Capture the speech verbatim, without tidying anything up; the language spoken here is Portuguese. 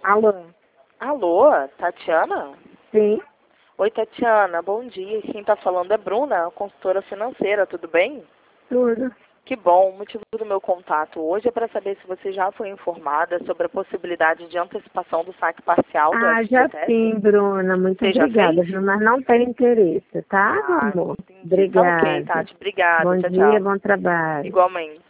Alô? Alô, Tatiana? Sim, Oi, Tatiana, bom dia. Quem está falando é Bruna, consultora financeira, tudo bem? tudo. Que bom, o motivo do meu contato hoje é para saber se você já foi informada sobre a possibilidade de antecipação do saque parcial do Ah, já F G T S. sim, Bruna. Muito Você já obrigada, fez? viu? Mas não tem interesse, tá, meu Ah, amor? entendi. Tá ok, Obrigada. Tati. Obrigada. Bom Tchau, dia, tchau. bom trabalho. Igualmente.